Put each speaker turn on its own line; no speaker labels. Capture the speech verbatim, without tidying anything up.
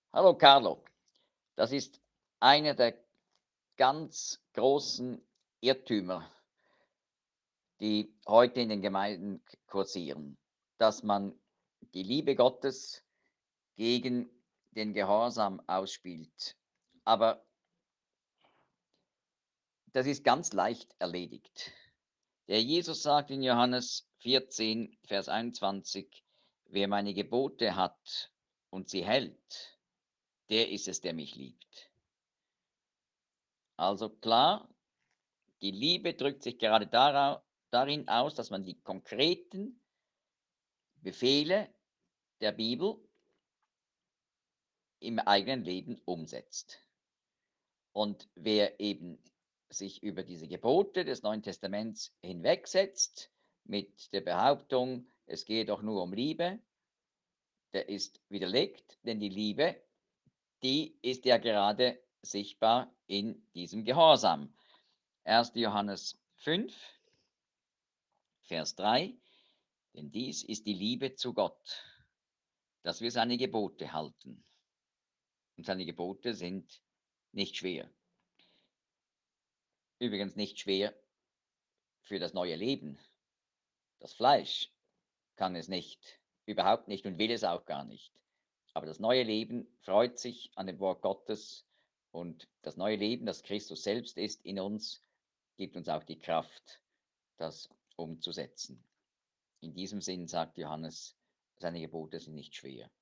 Hallo Carlo, das ist einer der ganz großen Irrtümer, die heute in den Gemeinden k- kursieren, dass man die Liebe Gottes gegen den Gehorsam ausspielt. Aber das ist ganz leicht erledigt. Der Jesus sagt in Johannes vierzehn, Vers einundzwanzig, wer meine Gebote hat und sie hält, der ist es, der mich liebt. Also klar, die Liebe drückt sich gerade darau darin aus, dass man die konkreten Befehle der Bibel im eigenen Leben umsetzt. Und wer eben sich über diese Gebote des Neuen Testaments hinwegsetzt mit der Behauptung, es gehe doch nur um Liebe, der ist widerlegt, denn die Liebe, die ist ja gerade sichtbar in diesem Gehorsam. erster. Johannes fünf, Vers drei. Denn dies ist die Liebe zu Gott, dass wir seine Gebote halten. Und seine Gebote sind nicht schwer. Übrigens nicht schwer für das neue Leben. Das Fleisch kann es nicht, überhaupt nicht und will es auch gar nicht. Aber das neue Leben freut sich an dem Wort Gottes und das neue Leben, das Christus selbst ist in uns, gibt uns auch die Kraft, das umzusetzen. In diesem Sinn sagt Johannes, seine Gebote sind nicht schwer.